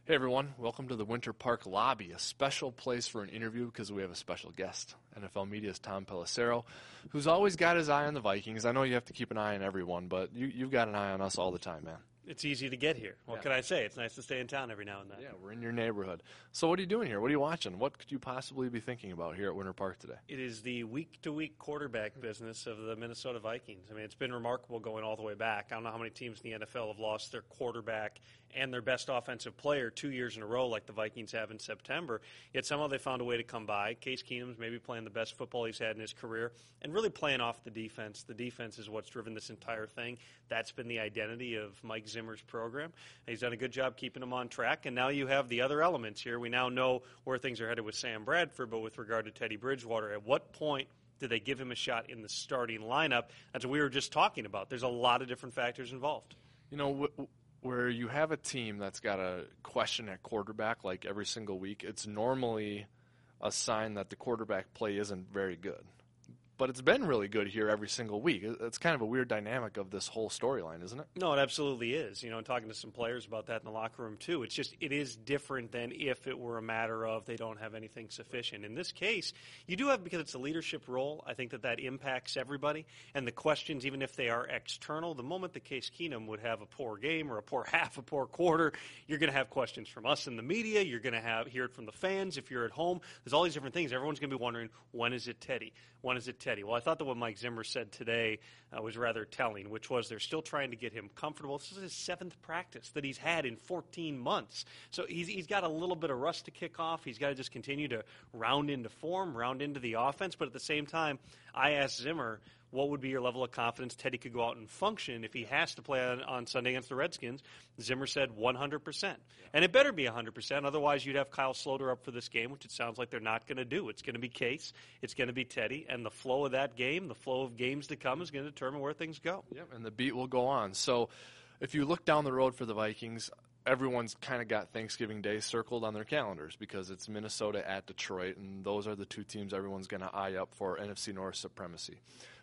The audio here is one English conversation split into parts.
Hey everyone, welcome to the Winter Park Lobby, a special place for an interview because we have a special guest. NFL Media's Tom Pelissero, who's always got his eye on the Vikings. I know you have to keep an eye on everyone, but you've got an eye on us all the time, man. It's easy to get here. What can I say? It's nice to stay in town every now and then. Yeah, we're in your neighborhood. So what are you doing here? What are you watching? What could you possibly be thinking about here at Winter Park today? It is the week-to-week quarterback business of the Minnesota Vikings. I mean, it's been remarkable going all the way back. I don't know how many teams in the NFL have lost their quarterback and their best offensive player 2 years in a row like the Vikings have in September, yet somehow they found a way to come by. Case Keenum's maybe playing the best football he's had in his career and really playing off the defense. The defense is what's driven this entire thing. That's been the identity of Mike Zimmer's program. He's done a good job keeping them on track, and now you have the other elements here. We now know where things are headed with Sam Bradford, but with regard to Teddy Bridgewater, at what point did they give him a shot in the starting lineup? That's what we were just talking about. There's a lot of different factors involved. You know, where you have a team that's got a question at quarterback like every single week, it's normally a sign that the quarterback play isn't very good. But it's been really good here every single week. It's kind of a weird dynamic of this whole storyline, isn't it? No, it absolutely is. You know, and talking to some players about that in the locker room, too. It's just, it is different than if it were a matter of they don't have anything sufficient. In this case, you do have, because it's a leadership role, I think that impacts everybody. And the questions, even if they are external, the moment that Case Keenum would have a poor game or a poor half, a poor quarter, you're going to have questions from us in the media. You're going to hear it from the fans if you're at home. There's all these different things. Everyone's going to be wondering, when is it Teddy? When is it Teddy? Well, I thought that what Mike Zimmer said today was rather telling, which was they're still trying to get him comfortable. This is his 7th practice that he's had in 14 months. So he's got a little bit of rust to kick off. He's got to just continue to round into form, round into the offense. But at the same time, I asked Zimmer, what would be your level of confidence Teddy could go out and function if he has to play on Sunday against the Redskins? Zimmer said 100%. Yeah. And it better be 100%. Otherwise, you'd have Kyle Sloter up for this game, which it sounds like they're not going to do. It's going to be Case. It's going to be Teddy. And the flow of that game, the flow of games to come, is going to determine where things go. Yep, and the beat will go on. So if you look down the road for the Vikings, everyone's kind of got Thanksgiving Day circled on their calendars because it's Minnesota at Detroit, and those are the two teams everyone's going to eye up for NFC North supremacy.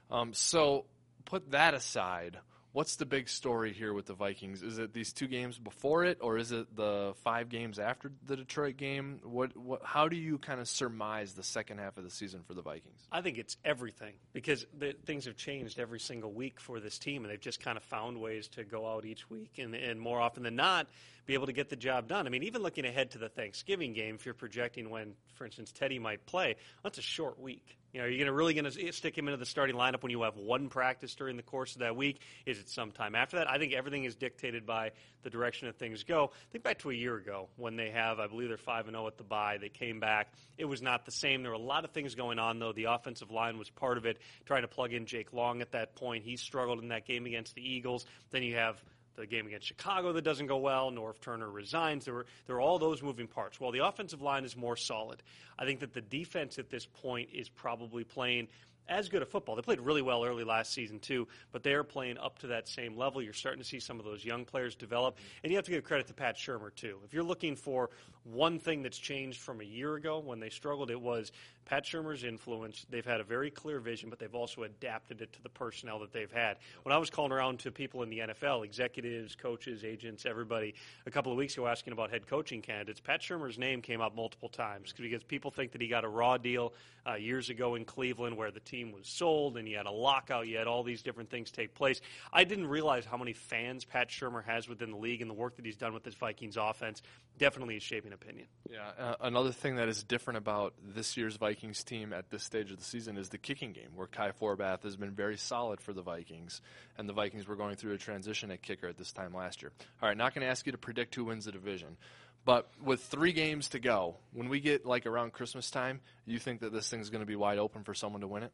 So put that aside, what's the big story here with the Vikings? Is it these 2 games before it, or is it the 5 games after the Detroit game? How do you kind of surmise the second half of the season for the Vikings? I think it's everything because things have changed every single week for this team, and they've just kind of found ways to go out each week and more often than not be able to get the job done. I mean, even looking ahead to the Thanksgiving game, if you're projecting when, for instance, Teddy might play, that's a short week. You know, are you really going to stick him into the starting lineup when you have 1 practice during the course of that week? Is it sometime after that? I think everything is dictated by the direction that things go. Think back to a year ago when they have, I believe they're 5-0 at the bye. They came back. It was not the same. There were a lot of things going on, though. The offensive line was part of it, trying to plug in Jake Long at that point. He struggled in that game against the Eagles. Then you have the game against Chicago that doesn't go well. Norv Turner resigns. There were all those moving parts. While the offensive line is more solid, I think that the defense at this point is probably playing as good a football. They played really well early last season, too, but they are playing up to that same level. You're starting to see some of those young players develop, and you have to give credit to Pat Shurmur, too. If you're looking for one thing that's changed from a year ago when they struggled, it was Pat Shurmur's influence. They've had a very clear vision, but they've also adapted it to the personnel that they've had. When I was calling around to people in the NFL, executives, coaches, agents, everybody, a couple of weeks ago asking about head coaching candidates, Pat Shurmur's name came up multiple times because people think that he got a raw deal years ago in Cleveland where the team was sold and you had a lockout, you had all these different things take place. I didn't realize how many fans Pat Shurmur has within the league, and the work that he's done with this Vikings offense definitely is shaping opinion. Yeah, another thing that is different about this year's Vikings team at this stage of the season is the kicking game, where Kai Forbath has been very solid for the Vikings, and the Vikings were going through a transition at kicker at this time last year. All right, not going to ask you to predict who wins the division, but with 3 games to go, when we get like around Christmas time, you think that this thing's going to be wide open for someone to win it?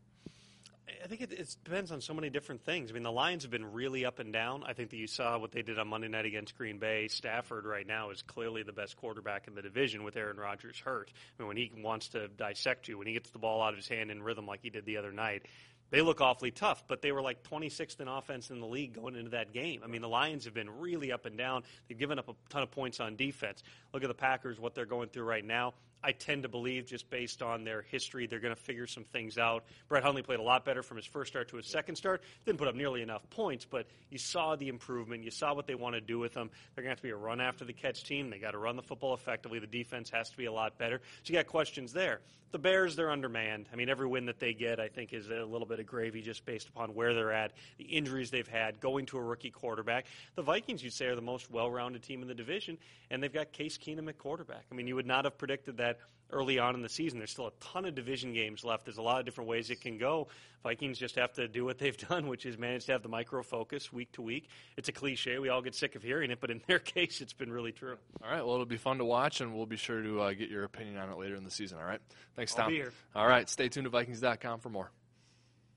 I think it depends on so many different things. I mean, the Lions have been really up and down. I think that you saw what they did on Monday night against Green Bay. Stafford right now is clearly the best quarterback in the division with Aaron Rodgers hurt. I mean, when he wants to dissect you, when he gets the ball out of his hand in rhythm like he did the other night, they look awfully tough, but they were like 26th in offense in the league going into that game. I mean, the Lions have been really up and down. They've given up a ton of points on defense. Look at the Packers, what they're going through right now. I tend to believe, just based on their history, they're going to figure some things out. Brett Hundley played a lot better from his first start to his second start. Didn't put up nearly enough points, but you saw the improvement. You saw what they want to do with them. They're going to have to be a run-after-the-catch team. They got to run the football effectively. The defense has to be a lot better. So you got questions there. The Bears, they're undermanned. I mean, every win that they get, I think, is a little bit of gravy just based upon where they're at, the injuries they've had, going to a rookie quarterback. The Vikings, you'd say, are the most well-rounded team in the division, and they've got Case Keenum at quarterback. I mean, you would not have predicted that early on in the season. There's still a ton of division games left. There's a lot of different ways it can go. Vikings just have to do what they've done, which is manage to have the micro focus week to week. It's a cliche. We all get sick of hearing it, but in their case, it's been really true. All right. Well, it'll be fun to watch, and we'll be sure to get your opinion on it later in the season. All right. Thanks, Tom. I'll be here. All right. Stay tuned to Vikings.com for more.